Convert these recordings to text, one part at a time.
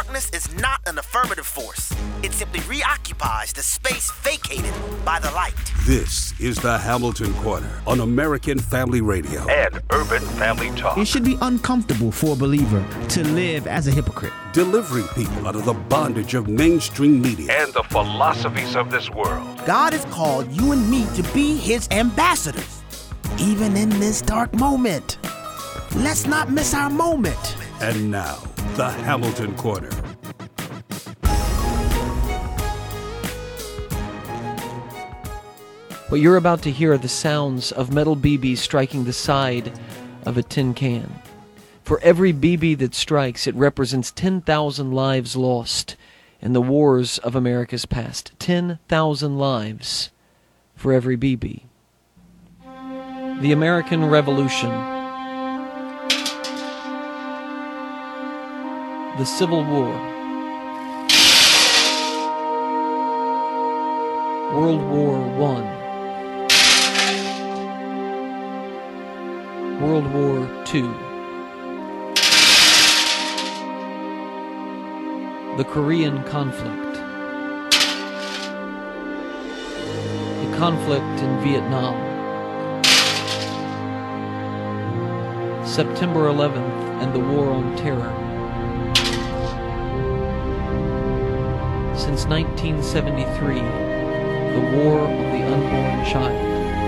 darkness is not an affirmative force. It simply reoccupies the space vacated by the light. This is the Hamilton Corner on American Family Radio and Urban Family Talk. It should be uncomfortable for a believer to live as a hypocrite. Delivering people out of the bondage of mainstream media and the philosophies of this world. God has called you and me to be his ambassadors, even in this dark moment. Let's not miss our moment. And now, the Hamilton Corner. What you're about to hear are the sounds of metal BBs striking the side of a tin can. For every BB that strikes, it represents 10,000 lives lost in the wars of America's past. 10,000 lives for every BB. The American Revolution. The Civil War. World War I. World War II. The Korean conflict. The conflict in Vietnam. September 11th and the War on Terror. Since 1973, the War of the Unborn Child.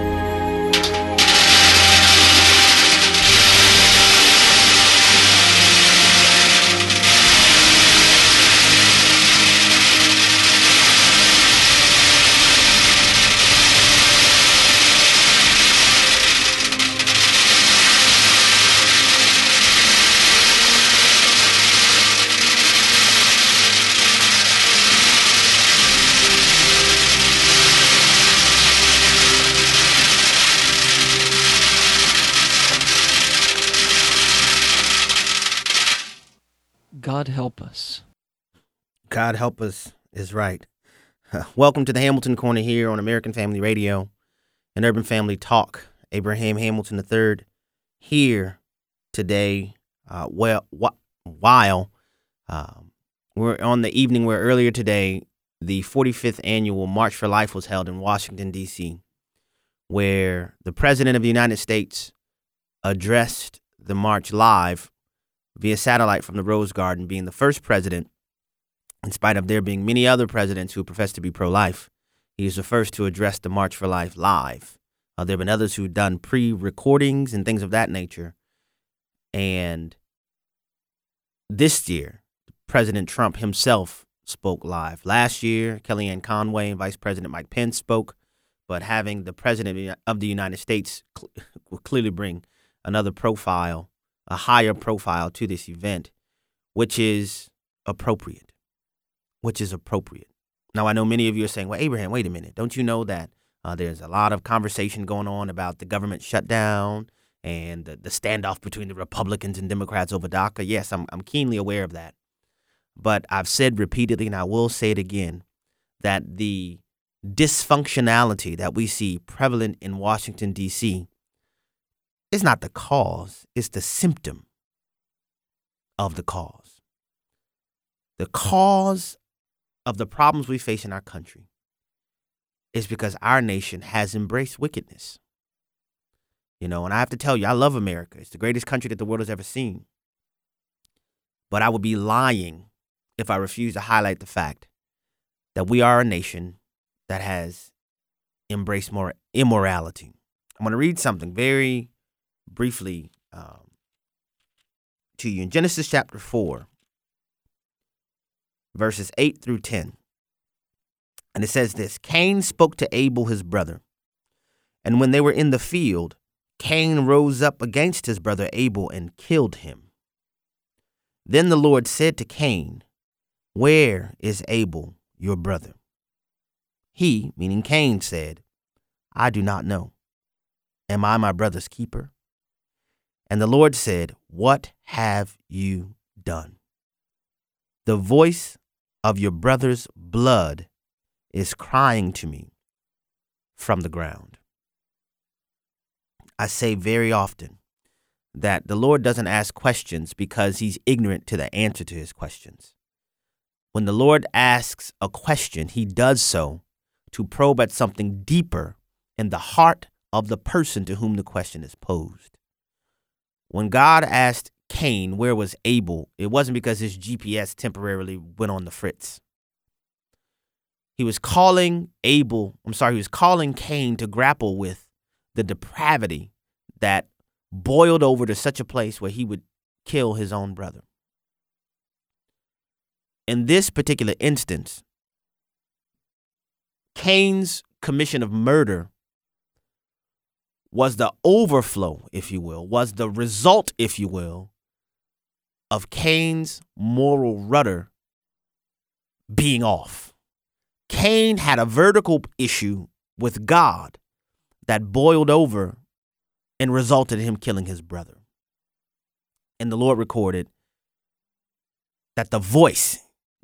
God help us. God help us is right. Welcome to the Hamilton Corner here on American Family Radio and Urban Family Talk. Abraham Hamilton III here today. While we're on the evening where earlier today, the 45th annual March for Life was held in Washington, D.C., where the President of the United States addressed the march live via satellite from the Rose Garden, being the first president, in spite of there being many other presidents who profess to be pro-life. He is the first to address the March for Life live. There have been others who've done pre-recordings and things of that nature. And this year, President Trump himself spoke live. Last year, Kellyanne Conway and Vice President Mike Pence spoke, but having the President of the United States will clearly bring another profile, a higher profile to this event, which is appropriate. Now, I know many of you are saying, well, Abraham, wait a minute. Don't you know that there's a lot of conversation going on about the government shutdown and the standoff between the Republicans and Democrats over DACA? Yes, I'm keenly aware of that. But I've said repeatedly, and I will say it again, that the dysfunctionality that we see prevalent in Washington, D.C., is not the cause, it's the symptom of the cause. The cause of the problems we face in our country is because our nation has embraced wickedness. And I have to tell you, I love America. It's the greatest country that the world has ever seen. But I would be lying if I refuse to highlight the fact that we are a nation that has embraced more immorality. I'm going to read something very briefly to you in Genesis chapter 4, verses 8 through 10. And it says this: Cain spoke to Abel his brother, and when they were in the field, Cain rose up against his brother Abel and killed him. Then the Lord said to Cain, "Where is Abel your brother?" He, meaning Cain, said, "I do not know. Am I my brother's keeper?" And the Lord said, "What have you done? The voice of your brother's blood is crying to me from the ground." I say very often that the Lord doesn't ask questions because he's ignorant to the answer to his questions. when the Lord asks a question, he does so to probe at something deeper in the heart of the person to whom the question is posed. When God asked Cain, where was Abel? It wasn't because his GPS temporarily went on the fritz. He was calling Cain to grapple with the depravity that boiled over to such a place where he would kill his own brother. In this particular instance, Cain's commission of murder was the overflow, if you will, was the result, if you will, of Cain's moral rudder being off. Cain had a vertical issue with God that boiled over and resulted in him killing his brother. And the Lord recorded that the voice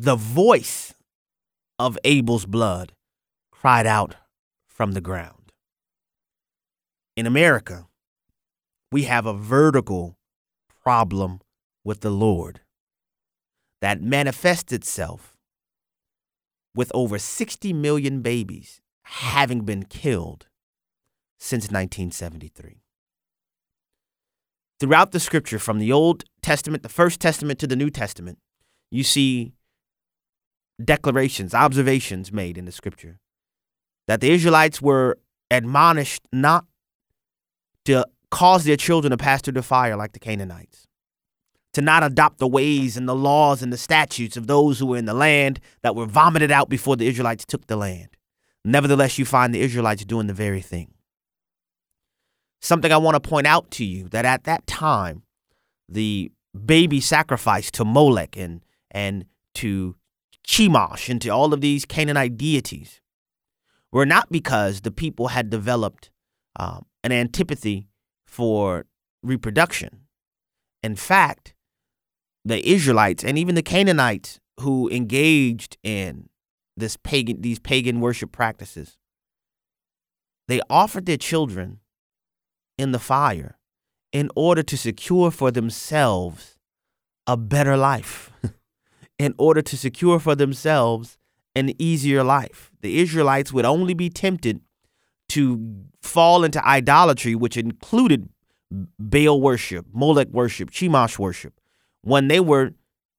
of Abel's blood cried out from the ground. In America, we have a vertical problem with the Lord that manifests itself with over 60 million babies having been killed since 1973. Throughout the scripture, from the Old Testament, the First Testament, to the New Testament, you see declarations, observations made in the scripture that the Israelites were admonished not to cause their children to pass through the fire like the Canaanites, to not adopt the ways and the laws and the statutes of those who were in the land that were vomited out before the Israelites took the land. Nevertheless, you find the Israelites doing the very thing. Something I want to point out to you, that at that time, the baby sacrifice to Molech and to Chemosh and to all of these Canaanite deities were not because the people had developed an antipathy for reproduction. In fact, the Israelites and even the Canaanites who engaged in these pagan worship practices, they offered their children in the fire in order to secure for themselves a better life, in order to secure for themselves an easier life. The Israelites would only be tempted to fall into idolatry, which included Baal worship, Molech worship, Chemosh worship, when they were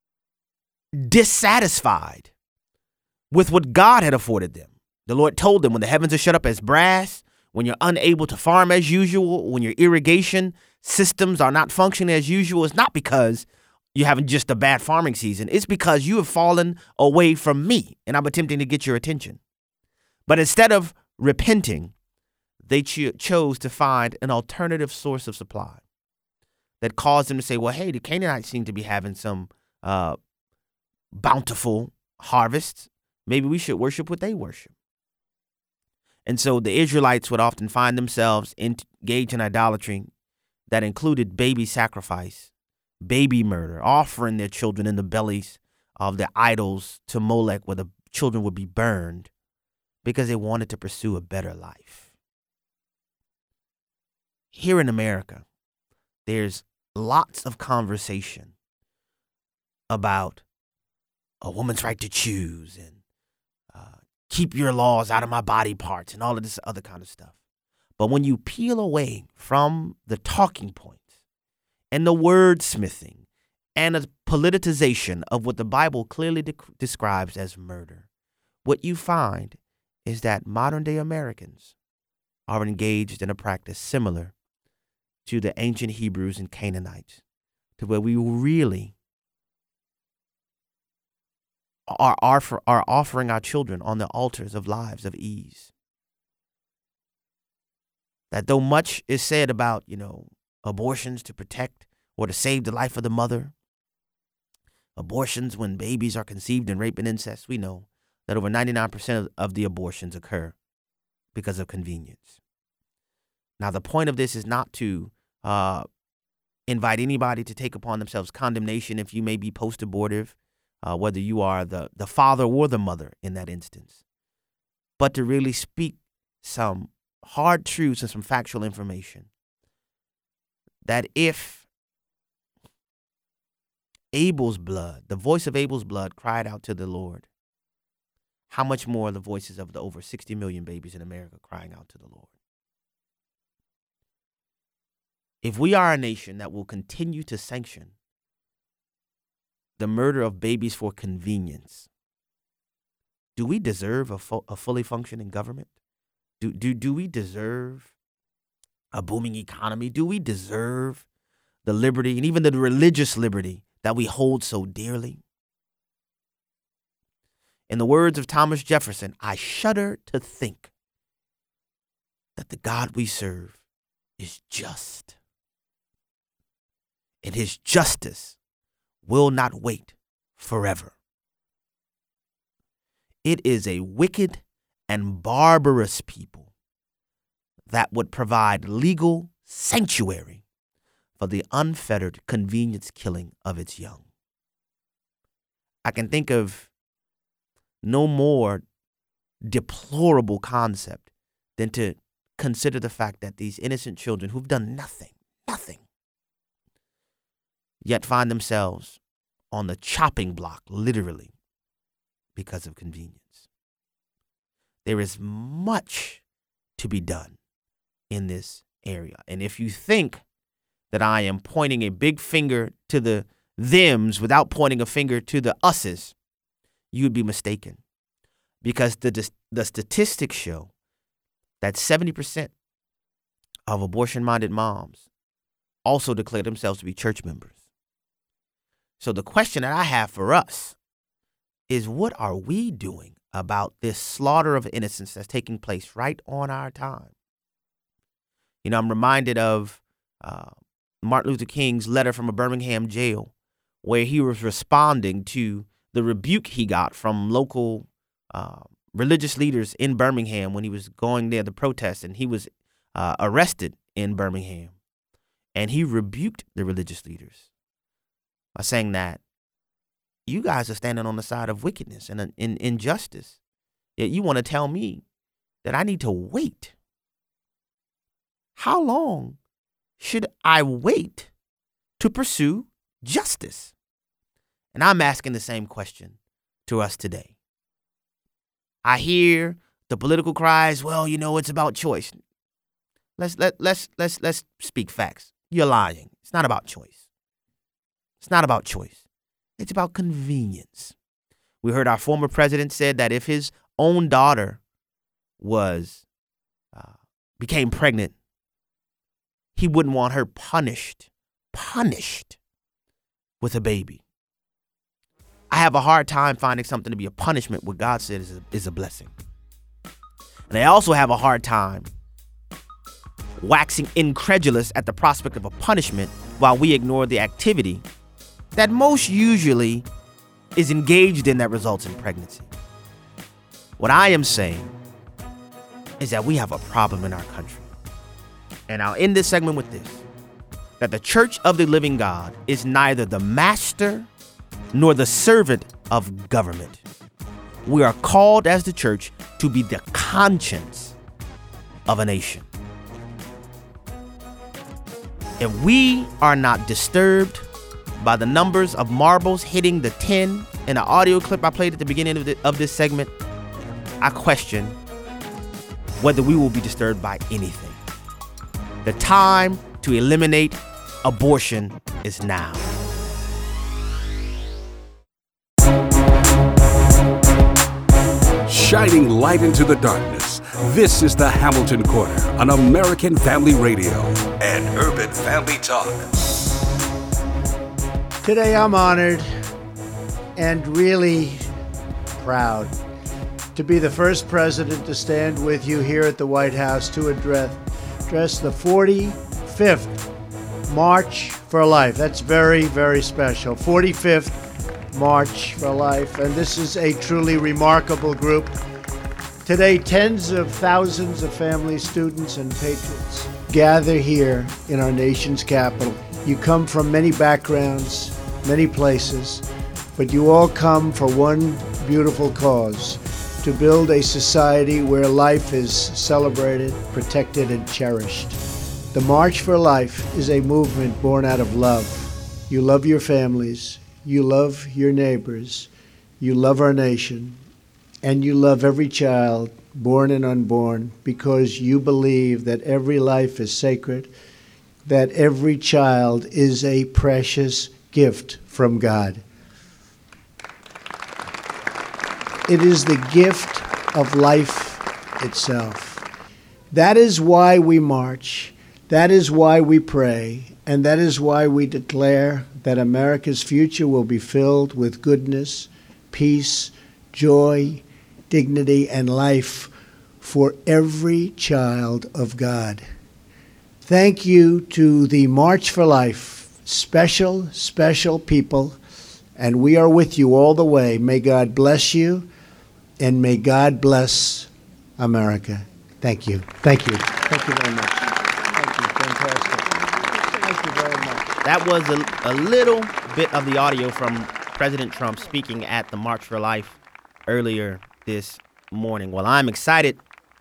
dissatisfied with what God had afforded them. The Lord told them, when the heavens are shut up as brass, when you're unable to farm as usual, when your irrigation systems are not functioning as usual, it's not because you're having just a bad farming season. It's because you have fallen away from me and I'm attempting to get your attention. But instead of repenting, they chose to find an alternative source of supply that caused them to say, well, hey, the Canaanites seem to be having some bountiful harvests. Maybe we should worship what they worship. And so the Israelites would often find themselves engaged in idolatry that included baby sacrifice, baby murder, offering their children in the bellies of the idols to Molech, where the children would be burned because they wanted to pursue a better life. Here in America, there's lots of conversation about a woman's right to choose and keep your laws out of my body parts and all of this other kind of stuff. But when you peel away from the talking points and the wordsmithing and the politicization of what the Bible clearly describes as murder, what you find is that modern day Americans are engaged in a practice similar to the ancient Hebrews and Canaanites, to where we really are offering our children on the altars of lives of ease. That though much is said about, abortions to protect or to save the life of the mother, abortions when babies are conceived in rape and incest, we know that over 99% of the abortions occur because of convenience. Now, the point of this is not to invite anybody to take upon themselves condemnation if you may be post-abortive, whether you are the father or the mother in that instance, but to really speak some hard truths and some factual information. That if Abel's blood, the voice of Abel's blood cried out to the Lord, how much more the voices of the over 60 million babies in America crying out to the Lord? If we are a nation that will continue to sanction the murder of babies for convenience, do we deserve a fully functioning government? Do we deserve a booming economy? Do we deserve the liberty and even the religious liberty that we hold so dearly? In the words of Thomas Jefferson, I shudder to think that the God we serve is just, and his justice will not wait forever. It is a wicked and barbarous people that would provide legal sanctuary for the unfettered convenience killing of its young. I can think of no more deplorable concept than to consider the fact that these innocent children who've done nothing, yet find themselves on the chopping block, literally, because of convenience. There is much to be done in this area. And if you think that I am pointing a big finger to the thems without pointing a finger to the us's, you would be mistaken. Because the statistics show that 70% of abortion-minded moms also declare themselves to be church members. So the question that I have for us is, what are we doing about this slaughter of innocence that's taking place right on our time? You know, I'm reminded of Martin Luther King's letter from a Birmingham jail, where he was responding to the rebuke he got from local religious leaders in Birmingham when he was going there to protest, and he was arrested in Birmingham. And he rebuked the religious leaders by saying that you guys are standing on the side of wickedness and injustice. Yet you want to tell me that I need to wait. How long should I wait to pursue justice? And I'm asking the same question to us today. I hear the political cries, well, you know, it's about choice. Let's speak facts. You're lying. It's not about choice. It's not about choice. It's about convenience. We heard our former president said that if his own daughter became pregnant, he wouldn't want her punished with a baby. I have a hard time finding something to be a punishment what God said is a blessing. And I also have a hard time waxing incredulous at the prospect of a punishment while we ignore the activity that most usually is engaged in that results in pregnancy. What I am saying is that we have a problem in our country. And I'll end this segment with this, that the Church of the Living God is neither the master nor the servant of government. We are called as the church to be the conscience of a nation. If we are not disturbed by the numbers of marbles hitting the 10 in an audio clip I played at the beginning of this segment, I question whether we will be disturbed by anything. The time to eliminate abortion is now. Shining light into the darkness. This is the Hamilton Corner on American Family Radio and Urban Family Talk. Today I'm honored and really proud to be the first president to stand with you here at the White House to address the 45th March for Life. That's very, very special. 45th March for Life, and this is a truly remarkable group. Today, tens of thousands of families, students, and patriots gather here in our nation's capital. You come from many backgrounds, many places, but you all come for one beautiful cause: to build a society where life is celebrated, protected, and cherished. The March for Life is a movement born out of love. You love your families. you love your neighbors, you love our nation, and you love every child, born and unborn, because you believe that every life is sacred, that every child is a precious gift from God. It is the gift of life itself. That is why we march. That is why we pray. And that is why we declare that America's future will be filled with goodness, peace, joy, dignity, and life for every child of God. Thank you to the March for Life, special, special people, and we are with you all the way. May God bless you. And may God bless America. Thank you. Thank you. Thank you very much. Thank you. Fantastic. Thank you very much. That was a little bit of the audio from President Trump speaking at the March for Life earlier this morning. Well, I'm excited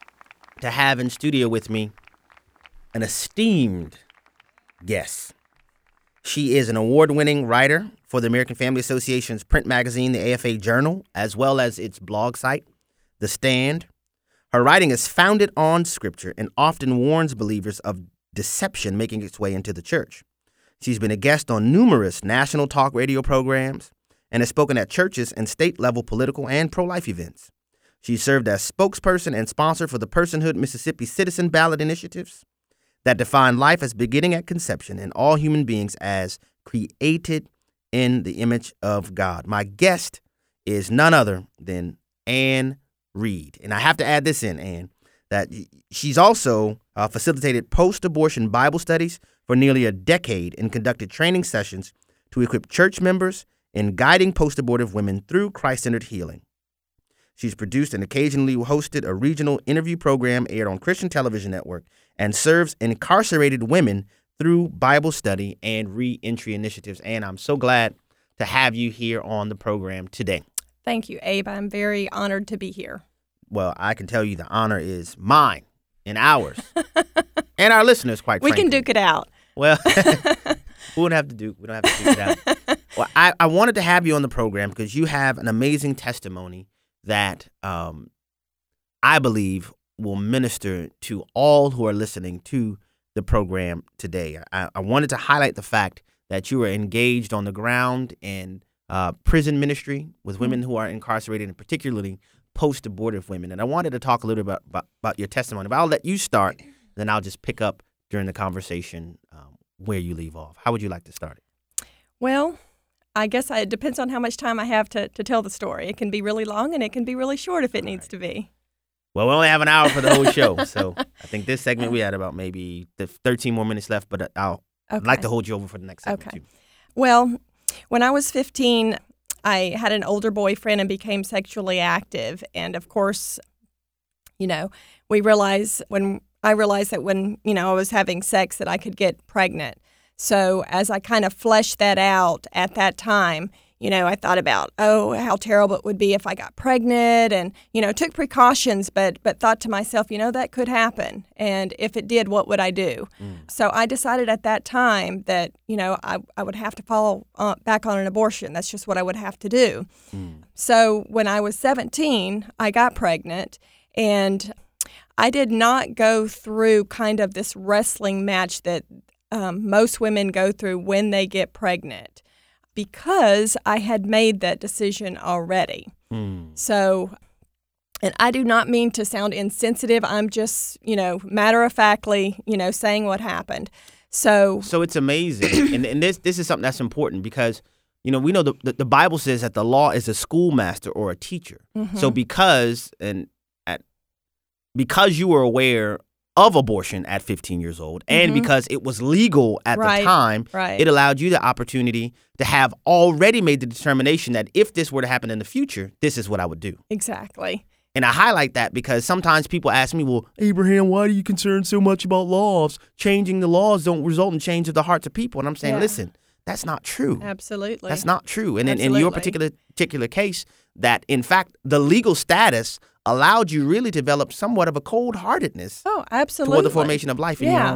to have in studio with me an esteemed guest. She is an award-winning writer for the American Family Association's print magazine, the AFA Journal, as well as its blog site, The Stand. Her writing is founded on scripture and often warns believers of deception making its way into the church. She's been a guest on numerous national talk radio programs and has spoken at churches and state-level political and pro-life events. She served as spokesperson and sponsor for the Personhood Mississippi Citizen Ballot initiatives that define life as beginning at conception and all human beings as created in the image of God. My guest is none other than Ann Reed. And I have to add this in, Ann, that she's also facilitated post-abortion Bible studies for nearly a decade and conducted training sessions to equip church members in guiding post-abortive women through Christ-centered healing. She's produced and occasionally hosted a regional interview program aired on Christian Television Network and serves incarcerated women through Bible study and re-entry initiatives. And I'm so glad to have you here on the program today. Thank you, Abe. I'm very honored to be here. Well, I can tell you the honor is mine and ours and our listeners, quite frankly. We can duke it out. Well, we don't have to duke it out. Well, I wanted to have you on the program because you have an amazing testimony that I believe will minister to all who are listening to the program today. I wanted to highlight the fact that you are engaged on the ground in prison ministry with women who are incarcerated, and particularly post-abortive women. And I wanted to talk a little bit about your testimony, but I'll let you start, then I'll just pick up during the conversation where you leave off. How would you like to start it? Well, I guess it depends on how much time I have to tell the story. It can be really long and it can be really short if it needs to be. Well, we only have an hour for the whole show, so I think this segment we had about maybe 13 more minutes left, but I'd like to hold you over for the next segment too. Well, when I was 15, I had an older boyfriend and became sexually active. And of course, when I realized that when I was having sex that I could get pregnant. So as I kind of fleshed that out at that time, I thought about, how terrible it would be if I got pregnant and, took precautions, but thought to myself, that could happen. And if it did, what would I do? So I decided at that time that, I would have to fall back on an abortion. That's just what I would have to do. So when I was 17, I got pregnant, and I did not go through kind of this wrestling match that most women go through when they get pregnant, because I had made that decision already. So, and I do not mean to sound insensitive. I'm just, matter-of-factly, saying what happened. So it's amazing. and this is something that's important because, we know the Bible says that the law is a schoolmaster or a teacher. So because you were aware of abortion at 15 years old, and because it was legal at the time, it allowed you the opportunity to have already made the determination that if this were to happen in the future, this is what I would do. Exactly. And I highlight that because sometimes people ask me, well, Abraham, why are you concerned so much about laws? Changing the laws don't result in change of the hearts of people. And I'm saying, listen, that's not true. Absolutely. That's not true. And in your particular case, that in fact, the legal status allowed you really to develop somewhat of a cold-heartedness absolutely. toward the formation of life in your own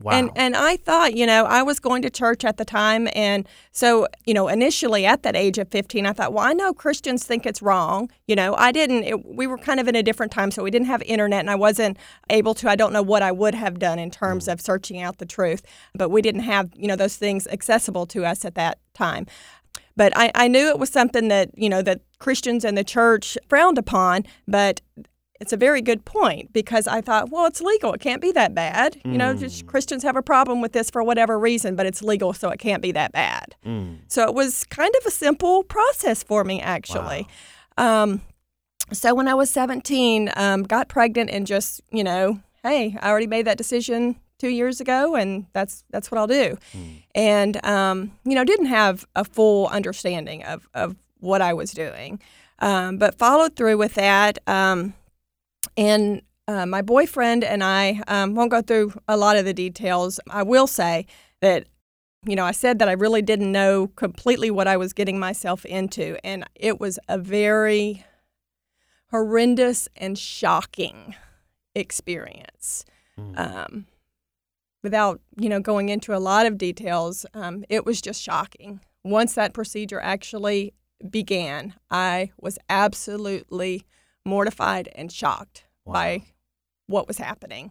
Wow. And I thought, I was going to church at the time. And so, initially at that age of 15, I thought, well, I know Christians think it's wrong. We were kind of in a different time, so we didn't have internet, and I wasn't able to, I don't know what I would have done in terms of searching out the truth. But we didn't have, those things accessible to us at that time. But I knew it was something that, that Christians and the church frowned upon, but it's a very good point, because I thought, well, it's legal. It can't be that bad. Just Christians have a problem with this for whatever reason, but it's legal, so it can't be that bad. So it was kind of a simple process for me, actually. Wow. So when I was 17, got pregnant and just, hey, I already made that decision 2 years ago, and that's what I'll do. And, didn't have a full understanding of what I was doing, but followed through with that. And my boyfriend and I won't go through a lot of the details. I will say that, I said that I really didn't know completely what I was getting myself into, and it was a very horrendous and shocking experience. Without, going into a lot of details, it was just shocking. Once that procedure actually began, I was absolutely mortified and shocked by what was happening.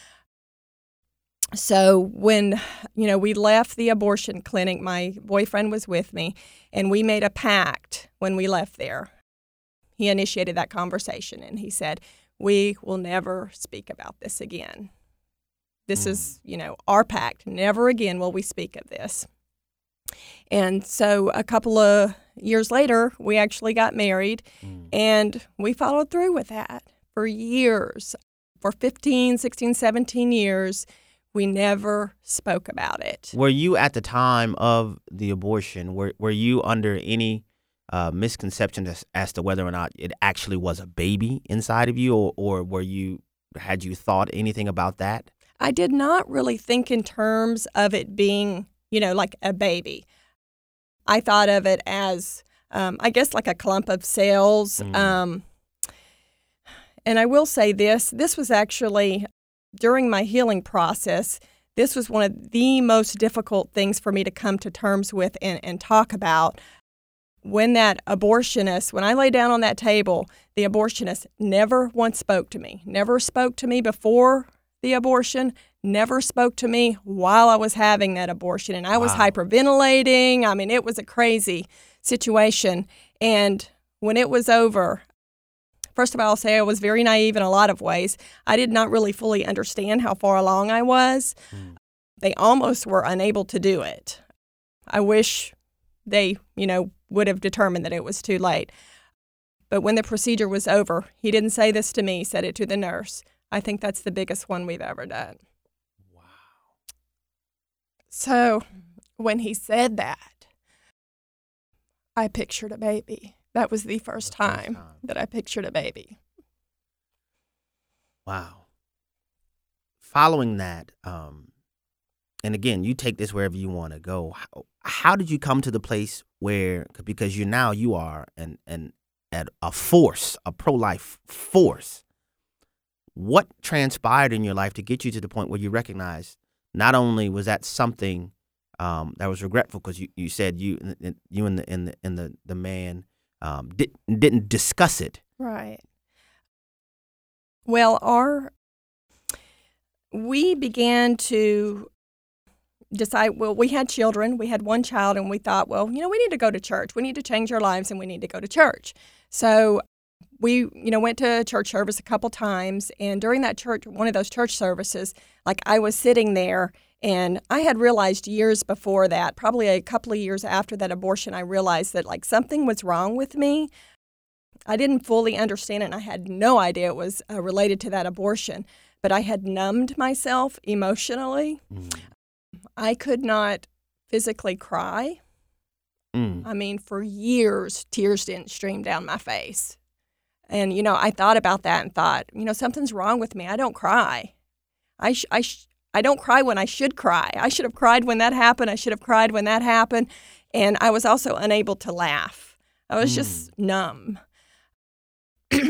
So when, we left the abortion clinic, my boyfriend was with me, and we made a pact when we left there. He initiated that conversation, and he said, we will never speak about this again. This is, our pact. Never again will we speak of this. And so a couple of years later, we actually got married, and we followed through with that for years. For 15, 16, 17 years, we never spoke about it. Were you, at the time of the abortion, were you under any misconception as to whether or not it actually was a baby inside of you, or had you thought anything about that? I did not really think in terms of it being, like a baby. I thought of it as, I guess, like a clump of cells. And I will say this was actually, during my healing process, this was one of the most difficult things for me to come to terms with and talk about. When that abortionist, when I lay down on that table, the abortionist never once spoke to me, never spoke to me before the abortion, never spoke to me while I was having that abortion. And I was hyperventilating. I mean, it was a crazy situation. And when it was over, first of all, I'll say I was very naive in a lot of ways. I did not really fully understand how far along I was. They almost were unable to do it. I wish they, would have determined that it was too late. But when the procedure was over, he didn't say this to me, he said it to the nurse. I think that's the biggest one we've ever done. Wow. So when he said that, I pictured a baby. That was the first time that I pictured a baby. Wow. Following that, and again, you take this wherever you want to go. How did you come to the place where, because you are at a force, a pro-life force, what transpired in your life to get you to the point where you recognized not only was that something that was regretful, because you said you and the man didn't discuss it. Right. Well, we began to decide, well, we had children. We had one child, and we thought, well, we need to go to church. We need to change our lives, and we need to go to church. So we, went to church service a couple times, and during that one of those church services, like, I was sitting there, and I had realized years before that, probably a couple of years after that abortion, I realized that, like, something was wrong with me. I didn't fully understand it, and I had no idea it was related to that abortion, but I had numbed myself emotionally. I could not physically cry. I mean, for years, tears didn't stream down my face. And, I thought about that and thought, something's wrong with me. I don't cry. I don't cry when I should cry. I should have cried when that happened. I should have cried when that happened. And I was also unable to laugh. I was just numb.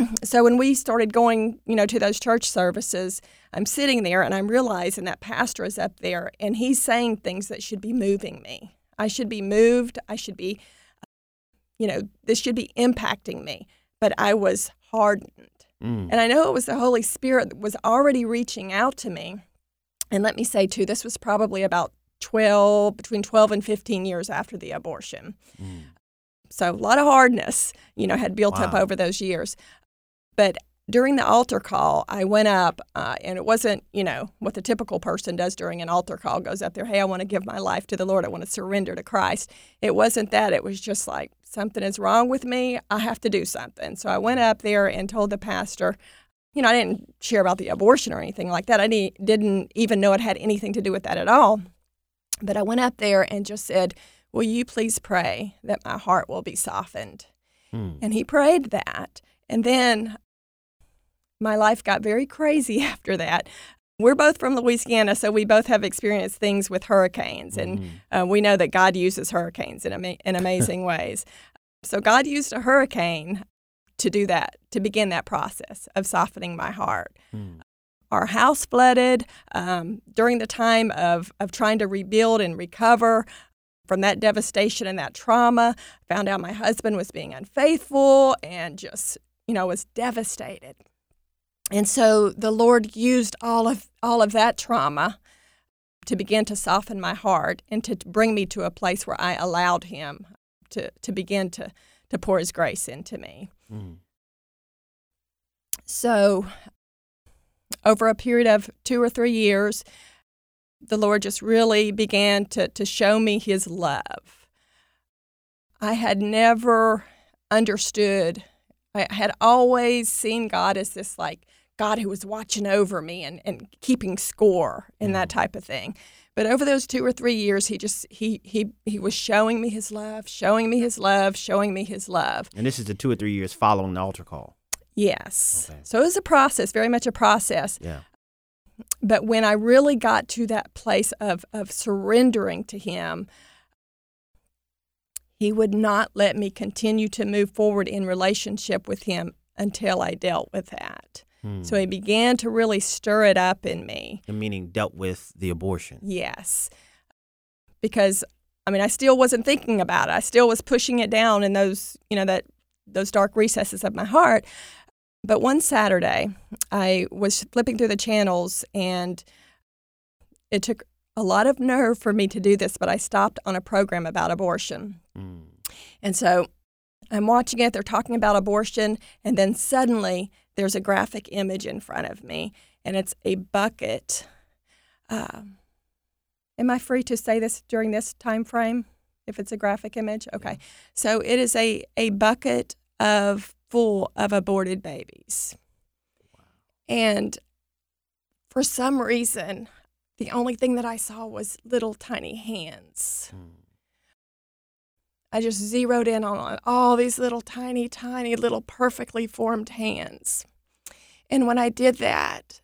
So when we started going, to those church services, I'm sitting there and I'm realizing that pastor is up there and he's saying things that should be moving me. I should be moved. I should be, this should be impacting me. But I was hardened. And I know it was the Holy Spirit that was already reaching out to me. And let me say, too, this was probably about between 12 and 15 years after the abortion. So a lot of hardness, had built up over those years. But during the altar call, I went up, and it wasn't, what the typical person does during an altar call, goes up there, hey, I want to give my life to the Lord. I want to surrender to Christ. It wasn't that. It was just like, something is wrong with me. I have to do something. So I went up there and told the pastor, I didn't share about the abortion or anything like that. I didn't even know it had anything to do with that at all. But I went up there and just said, will you please pray that my heart will be softened? And he prayed that. And then my life got very crazy after that. We're both from Louisiana, so we both have experienced things with hurricanes, and we know that God uses hurricanes in amazing ways. So God used a hurricane to do that, to begin that process of softening my heart. Our house flooded during the time of trying to rebuild and recover from that devastation and that trauma. Found out my husband was being unfaithful and just, was devastated. And so the Lord used all of that trauma to begin to soften my heart and to bring me to a place where I allowed him to begin to pour his grace into me. So over a period of 2 or 3 years, the Lord just really began to show me his love. I had never understood. I had always seen God as this God who was watching over me and keeping score and that type of thing. But over those 2 or 3 years, he was showing me his love, showing me his love, showing me his love. And this is the 2 or 3 years following the altar call. Yes. Okay. So it was a process, very much a process. Yeah. But when I really got to that place of surrendering to him, he would not let me continue to move forward in relationship with him until I dealt with that. So he began to really stir it up in me. Meaning dealt with the abortion. Yes. Because, I still wasn't thinking about it. I still was pushing it down in those, those dark recesses of my heart. But one Saturday, I was flipping through the channels, and it took a lot of nerve for me to do this, but I stopped on a program about abortion. And so I'm watching it. They're talking about abortion, and then suddenly there's a graphic image in front of me, and it's a bucket. Am I free to say this during this time frame, if it's a graphic image? Okay. So it is a bucket full of aborted babies. And for some reason, the only thing that I saw was little tiny hands. I just zeroed in on all these little tiny, tiny, little perfectly formed hands. And when I did that,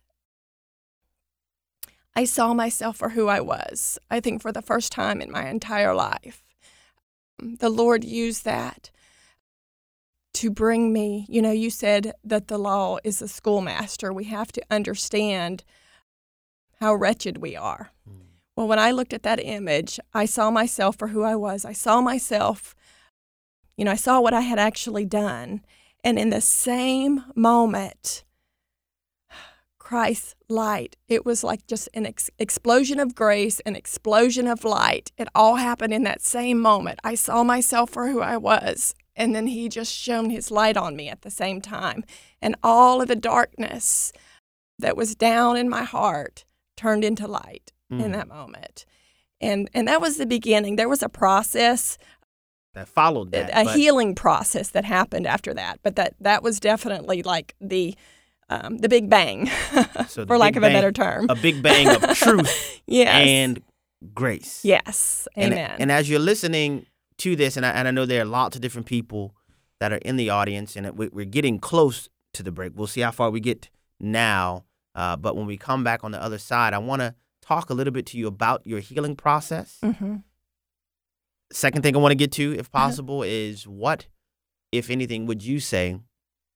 I saw myself for who I was, I think for the first time in my entire life. The Lord used that to bring me, you said that the law is a schoolmaster. We have to understand how wretched we are. Well, when I looked at that image, I saw myself for who I was. I saw myself, I saw what I had actually done. And in the same moment, Christ's light, it was like just an explosion of grace, an explosion of light. It all happened in that same moment. I saw myself for who I was. And then he just shone his light on me at the same time. And all of the darkness that was down in my heart turned into light in that moment. And that was the beginning. There was a process that followed that. A healing process that happened after that. But that was definitely like the big bang, so for lack of a better term. A big bang of truth and grace. Yes. Amen. And as you're listening to this, and I know there are lots of different people that are in the audience, and we're getting close to the break. We'll see how far we get now. But when we come back on the other side, I want to talk a little bit to you about your healing process. Second thing I want to get to, if possible, is what, if anything, would you say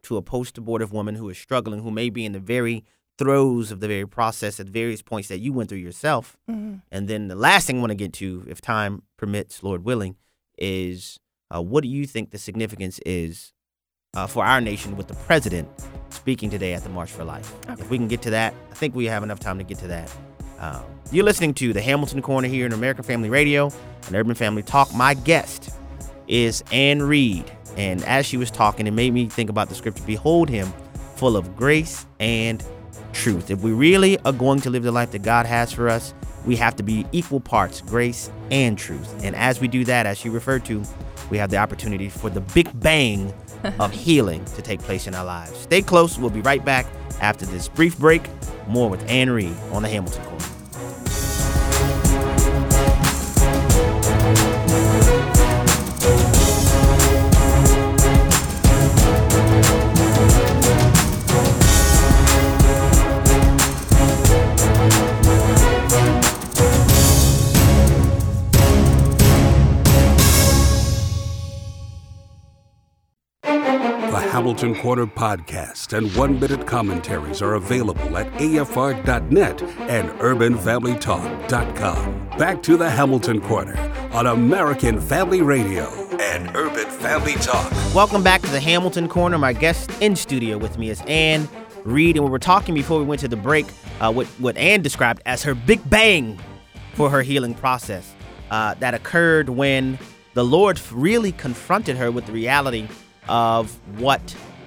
to a post-abortive woman who is struggling, who may be in the very throes of the very process at various points that you went through yourself. Mm-hmm. And then the last thing I want to get to, if time permits, Lord willing, is what do you think the significance is for our nation with the president speaking today at the March for Life? Okay. If we can get to that, I think we have enough time to get to that. You're listening to the Hamilton Corner here in American Family Radio and Urban Family Talk. My guest is Ann Reed. And as she was talking, it made me think about the scripture, behold him full of grace and truth. If we really are going to live the life that God has for us, we have to be equal parts grace and truth. And as we do that, as she referred to, we have the opportunity for the big bang of healing to take place in our lives. Stay close. We'll be right back after this brief break. More with Ann Reed on the Hamilton Corner. Hamilton Corner podcast and 1-minute commentaries are available at afr.net and urbanfamilytalk.com. Back to the Hamilton Corner on American Family Radio and Urban Family Talk. Welcome back to the Hamilton Corner. My guest in studio with me is Ann Reed, and we were talking before we went to the break what Ann described as her big bang for her healing process that occurred when the Lord really confronted her with the reality of what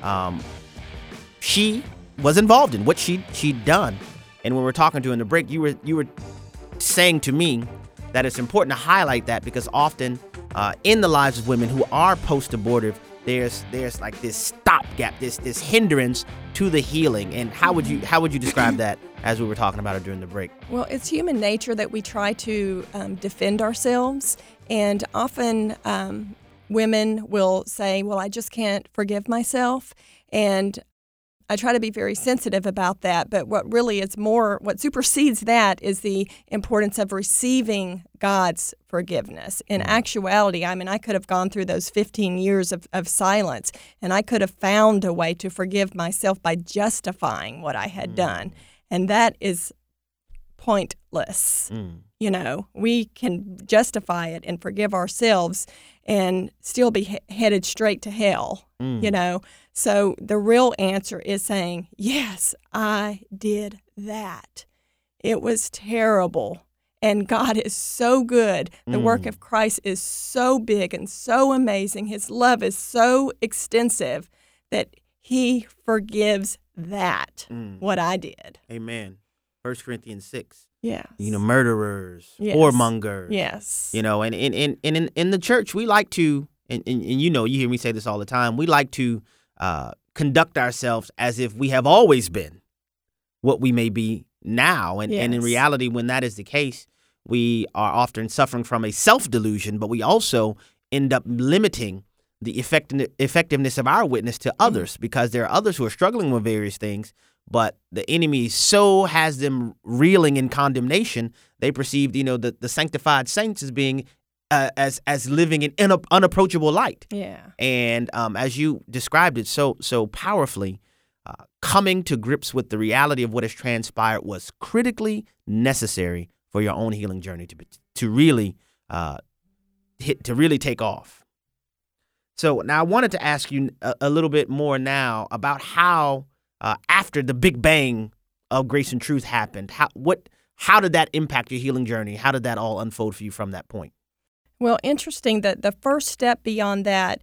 she was involved in, what she'd done. And when we were talking to her in the break, you were saying to me that it's important to highlight that because often in the lives of women who are post-abortive, there's like this stopgap, this hindrance to the healing. And how would you describe that as we were talking about it during the break? Well, it's human nature that we try to defend ourselves, and often women will say, well, I just can't forgive myself. And I try to be very sensitive about that. But what supersedes that is the importance of receiving God's forgiveness. In actuality, I could have gone through those 15 years of silence, and I could have found a way to forgive myself by justifying what I had done. And that is pointless. We can justify it and forgive ourselves and still be headed straight to hell, So the real answer is saying, yes, I did that. It was terrible. And God is so good. The work of Christ is so big and so amazing. His love is so extensive that he forgives that, what I did. Amen. 1 Corinthians 6. Yes. Murderers, yes. whoremongers. Yes. And in the church, we like to, and you hear me say this all the time, we like to conduct ourselves as if we have always been what we may be now. And in reality, when that is the case, we are often suffering from a self-delusion, but we also end up limiting the effectiveness of our witness to others because there are others who are struggling with various things, but the enemy so has them reeling in condemnation, they perceive, the sanctified saints as being as living in unapproachable light. Yeah. And as you described it so powerfully, coming to grips with the reality of what has transpired was critically necessary for your own healing journey to really take off. So now I wanted to ask you a little bit more now about how after the big bang of Grace and Truth happened, how did that impact your healing journey? How did that all unfold for you from that point? Well, interesting that the first step beyond that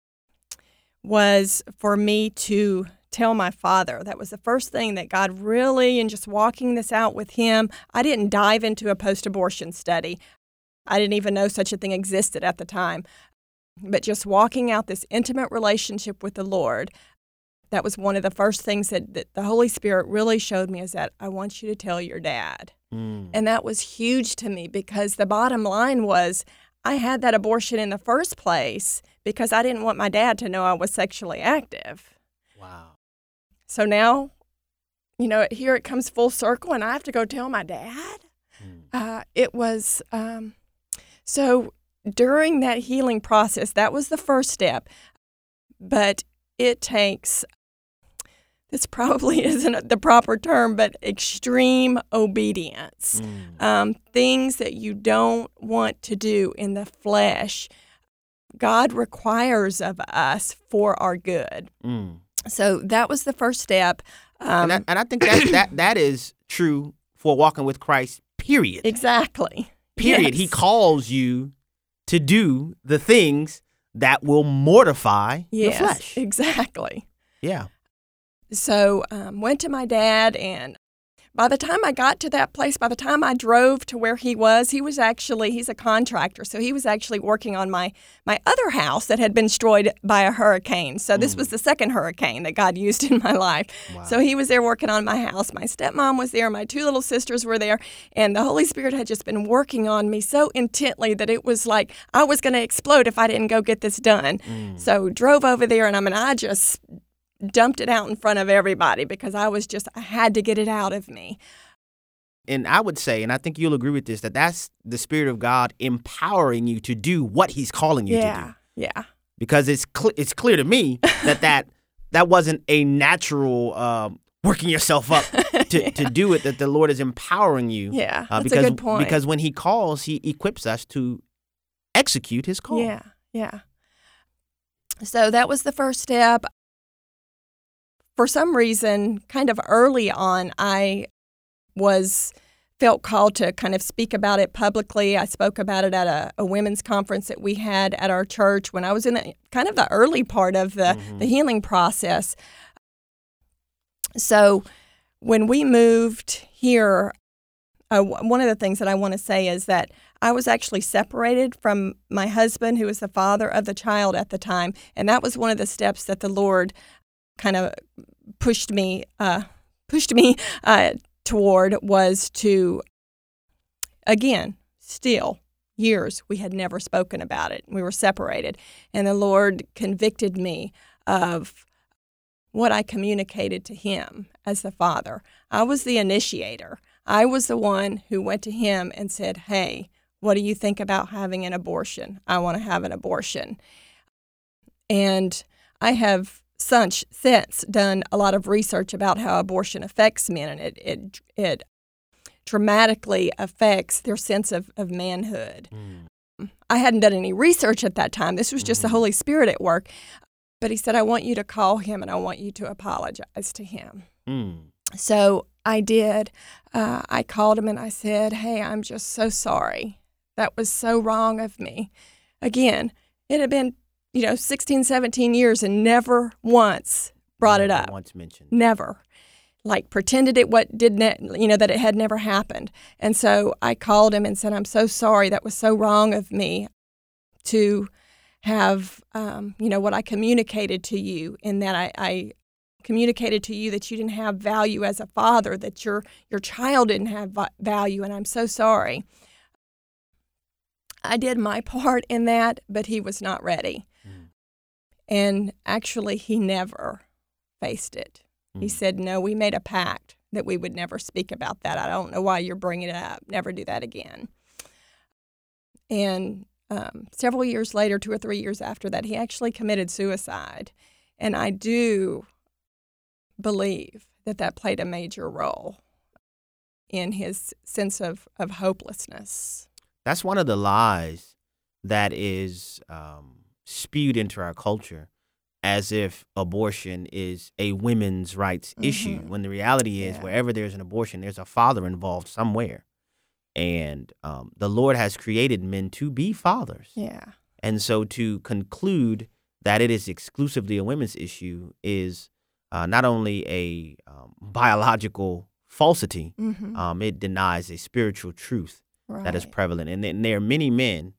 was for me to tell my father. That was the first thing that God really, and just walking this out with him, I didn't dive into a post-abortion study. I didn't even know such a thing existed at the time. But just walking out this intimate relationship with the Lord, that was one of the first things that the Holy Spirit really showed me, is that I want you to tell your dad. And that was huge to me because the bottom line was I had that abortion in the first place because I didn't want my dad to know I was sexually active. Wow. So now, here it comes full circle and I have to go tell my dad. It was, so during that healing process, that was the first step. But it takes this probably isn't the proper term, but extreme obedience. Things that you don't want to do in the flesh, God requires of us for our good. So that was the first step. And I think that is true for walking with Christ, period. Exactly. Period. Yes. He calls you to do the things that will mortify your flesh. Exactly. Yeah. So went to my dad, and by the time I got to that place, by the time I drove to where he's a contractor, so he was actually working on my other house that had been destroyed by a hurricane. So this was the second hurricane that God used in my life. Wow. So he was there working on my house. My stepmom was there. My two little sisters were there. And the Holy Spirit had just been working on me so intently that it was like I was going to explode if I didn't go get this done. So drove over there, and I just dumped it out in front of everybody because I had to get it out of me. And I would say, and I think you'll agree with this, that's the Spirit of God empowering you to do what He's calling you to do. Yeah. Because it's clear to me that wasn't a natural working yourself up to do it, that the Lord is empowering you. Yeah, that's a good point. Because when He calls, He equips us to execute His call. Yeah. So that was the first step. For some reason, kind of early on, I felt called to kind of speak about it publicly. I spoke about it at a women's conference that we had at our church when I was in the early part of the healing process. So when we moved here, one of the things that I want to say is that I was actually separated from my husband, who was the father of the child at the time, and that was one of the steps that the Lord kind of pushed me toward, was to, again, still years we had never spoken about it. We were separated, and the Lord convicted me of what I communicated to Him as the father. I was the initiator. I was the one who went to Him and said, "Hey, what do you think about having an abortion? I want to have an abortion." And I have since done a lot of research about how abortion affects men, and it dramatically affects their sense of manhood. I hadn't done any research at that time. This was just the Holy Spirit at work. But He said, "I want you to call him, and I want you to apologize to him." So I did. I called him, and I said, "Hey, I'm just so sorry. That was so wrong of me." Again, it had been 16, 17 years, and never once brought it up. Once mentioned. Never. Like pretended that it had never happened. And so I called him and said, "I'm so sorry. That was so wrong of me to have, what I communicated to you, in that I communicated to you that you didn't have value as a father, that your child didn't have value, and I'm so sorry." I did my part in that, but he was not ready. And actually, he never faced it. He said, "No, we made a pact that we would never speak about that. I don't know why you're bringing it up. Never do that again." And several years later, 2 or 3 years after that, he actually committed suicide. And I do believe that played a major role in his sense of hopelessness. That's one of the lies that is spewed into our culture, as if abortion is a women's rights issue, when the reality is wherever there's an abortion, there's a father involved somewhere. And the Lord has created men to be fathers. Yeah. And so to conclude that it is exclusively a women's issue is not only a biological falsity, it denies a spiritual truth that is prevalent. And there are many men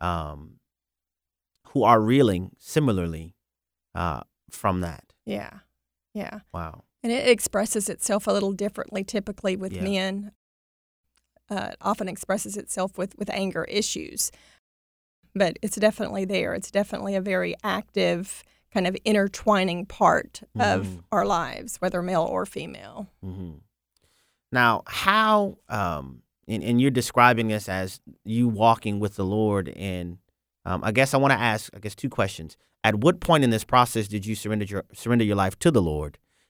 who are reeling similarly from that. Yeah. Yeah. Wow. And it expresses itself a little differently typically with men. It often expresses itself with anger issues. But it's definitely there. It's definitely a very active, kind of intertwining part of our lives, whether male or female. Now, how, and you're describing this as you walking with the Lord, and I guess I want to ask, 2 questions. At what point in this process did you surrender your life to the Lord?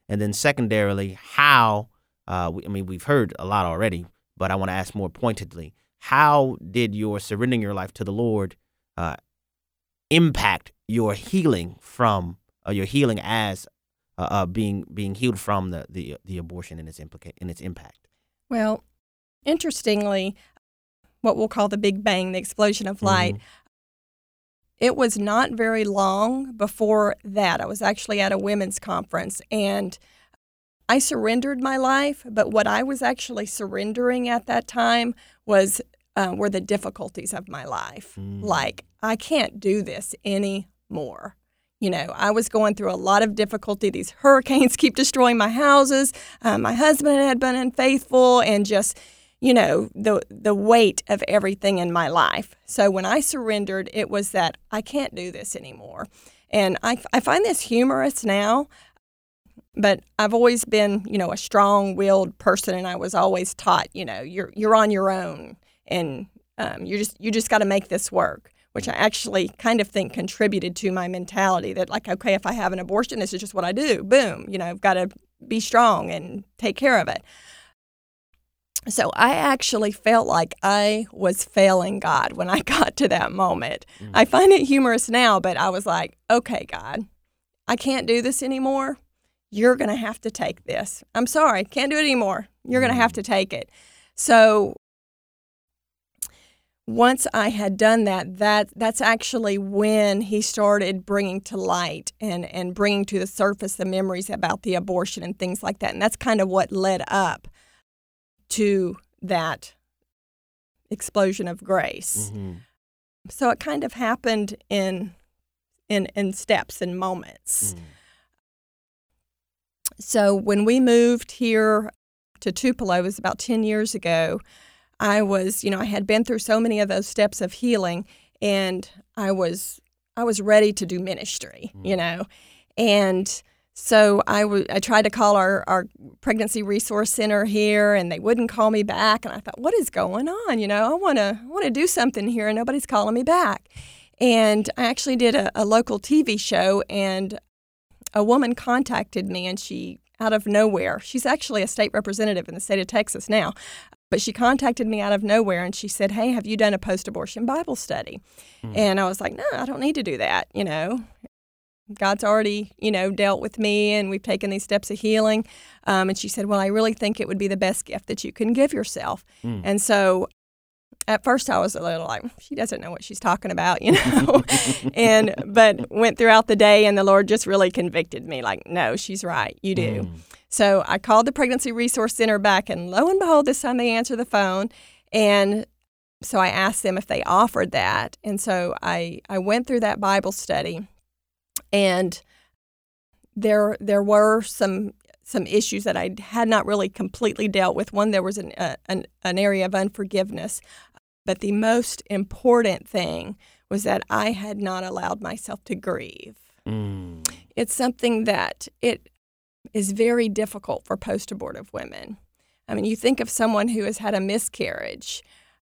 And then secondarily, how, we've heard a lot already, but I want to ask more pointedly, how did your surrendering your life to the Lord impact your healing from, your healing as being healed from the abortion and its impact? Well, interestingly, what we'll call the Big Bang, the explosion of light, it was not very long before that. I was actually at a women's conference, and I surrendered my life, but what I was actually surrendering at that time were the difficulties of my life. Like, I can't do this anymore. You know, I was going through a lot of difficulty. These hurricanes keep destroying my houses. My husband had been unfaithful, and just, you know, the weight of everything in my life. So when I surrendered, it was that I can't do this anymore. And I find this humorous now, but I've always been, you know, a strong-willed person, and I was always taught, you know, you're on your own, and you just got to make this work, which I actually kind of think contributed to my mentality that, like, okay, if I have an abortion, this is just what I do. Boom, you know, I've got to be strong and take care of it. So I actually felt like I was failing God when I got to that moment. I find it humorous now, but I was like, okay, God, I can't do this anymore. You're going to have to take this. I'm sorry, can't do it anymore. You're going to have to take it. So once I had done that's actually when he started bringing to light and bringing to the surface the memories about the abortion and things like that. And that's kind of what led up to that explosion of grace. So it kind of happened in steps and moments. So when we moved here to Tupelo, it was about 10 years ago, I had been through so many of those steps of healing, and I was ready to do ministry, you know. And so I tried to call our pregnancy resource center here, and they wouldn't call me back. And I thought, what is going on? You know, I want to do something here, and nobody's calling me back. And I actually did a local TV show, and a woman contacted me, and she, out of nowhere, she's actually a state representative in the state of Texas now, but she contacted me out of nowhere, and she said, hey, have you done a post-abortion Bible study? And I was like, no, I don't need to do that, you know. God's already, you know, dealt with me, and we've taken these steps of healing. And she said, well, I really think it would be the best gift that you can give yourself. And so at first I was a little like, she doesn't know what she's talking about, you know. But went throughout the day, and the Lord just really convicted me, like, no, she's right, you do. So I called the Pregnancy Resource Center back, and lo and behold, this time they answered the phone. And so I asked them if they offered that. And so I went through that Bible study, and there were some issues that I had not really completely dealt with. One, there was an area of unforgiveness. But the most important thing was that I had not allowed myself to grieve. It's something that it is very difficult for post-abortive women. I mean, you think of someone who has had a miscarriage.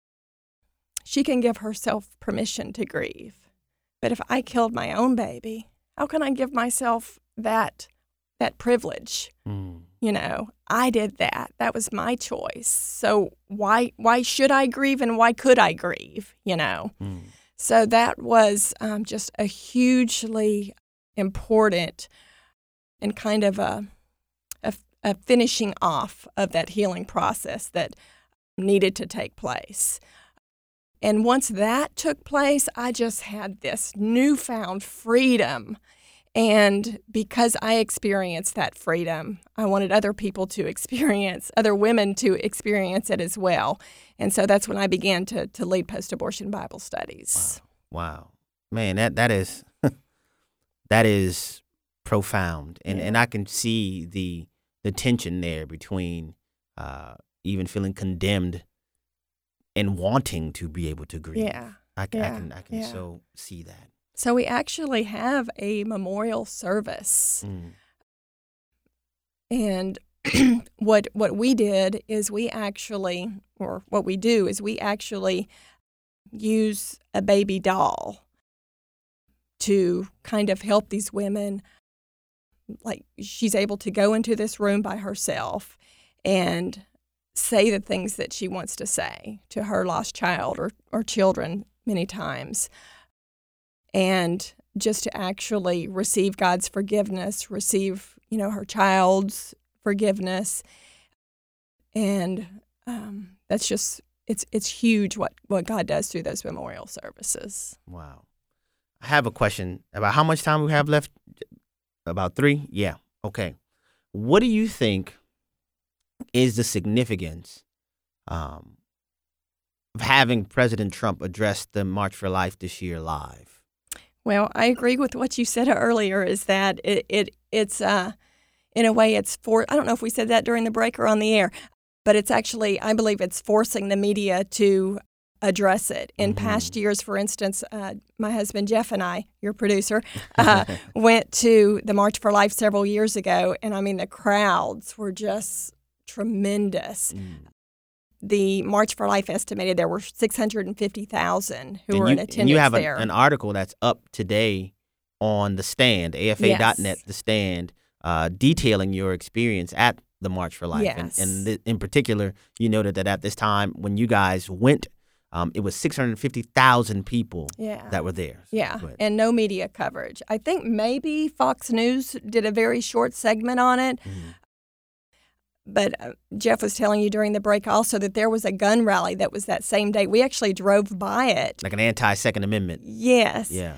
She can give herself permission to grieve. But if I killed my own baby, how can I give myself that privilege? You know, I did that. That was my choice. So why should I grieve, and why could I grieve, you know? So that was just a hugely important and kind of a finishing off of that healing process that needed to take place. And once that took place, I just had this newfound freedom. And because I experienced that freedom, I wanted other people to experience, other women to experience it as well. And so that's when I began to lead post-abortion Bible studies. Wow. Man, that is that is profound. And I can see the tension there between even feeling condemned and wanting to be able to grieve. I can so see that. So we actually have a memorial service. And what we did is we actually use a baby doll to kind of help these women like she's able to go into this room by herself and say the things that she wants to say to her lost child or children many times. And just to actually receive God's forgiveness, receive, her child's forgiveness. And that's just, it's huge what God does through those memorial services. Wow. I have a question about how much time we have left. About 3? Yeah. Okay. What do you think is the significance of having President Trump address the March for Life this year live? Well, I agree with what you said earlier, is that it's in a way it's I don't know if we said that during the break or on the air, but it's actually, I believe it's forcing the media to address it. In past years, for instance, my husband Jeff and I, your producer, went to the March for Life several years ago, and I mean the crowds were just tremendous. The March for Life estimated there were 650,000 who were in attendance there. And you have an article that's up today on The Stand, AFA.net, yes. The Stand, detailing your experience at the March for Life. Yes. And in particular, you noted that at this time when you guys went, it was 650,000 people that were there. Yeah, and no media coverage. I think maybe Fox News did a very short segment on it. But Jeff was telling you during the break also that there was a gun rally that was that same day. We actually drove by it. Like an anti-Second Amendment. Yes. Yeah.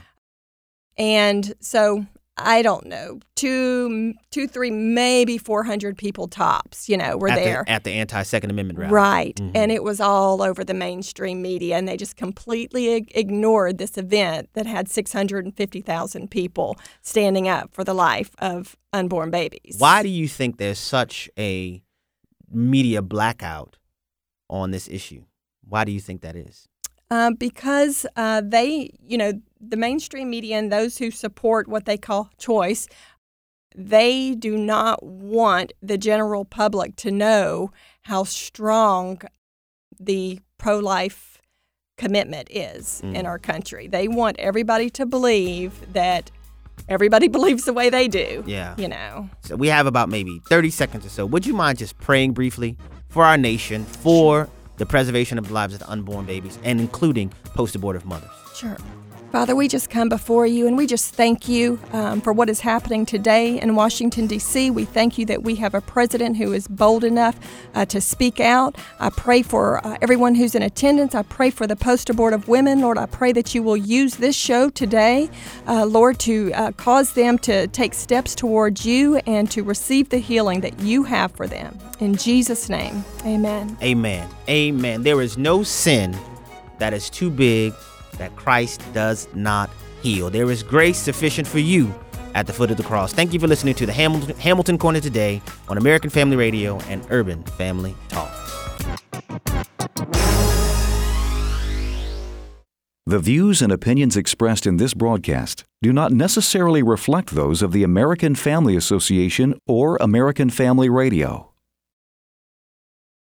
And so, I don't know, 2, 3, maybe 400 people tops, were there. At the anti-Second Amendment rally. Right. And it was all over the mainstream media, and they just completely ignored this event that had 650,000 people standing up for the life of unborn babies. Why do you think there's such a media blackout on this issue? Why do you think that is? Because they, the mainstream media and those who support what they call choice, they do not want the general public to know how strong the pro-life commitment is in our country. They want everybody to believe that everybody believes the way they do. Yeah. So we have about maybe 30 seconds or so. Would you mind just praying briefly for our nation, for the preservation of the lives of the unborn babies, and including post-abortive mothers? Sure. Father, we just come before you and we just thank you for what is happening today in Washington, D.C. We thank you that we have a president who is bold enough to speak out. I pray for everyone who's in attendance. I pray for the post-abortive women. Lord, I pray that you will use this show today, Lord, to cause them to take steps towards you and to receive the healing that you have for them. In Jesus' name, amen. Amen. Amen. There is no sin that is too big that Christ does not heal. There is grace sufficient for you at the foot of the cross. Thank you for listening to the Hamilton Corner today on American Family Radio and Urban Family Talk. The views and opinions expressed in this broadcast do not necessarily reflect those of the American Family Association or American Family Radio.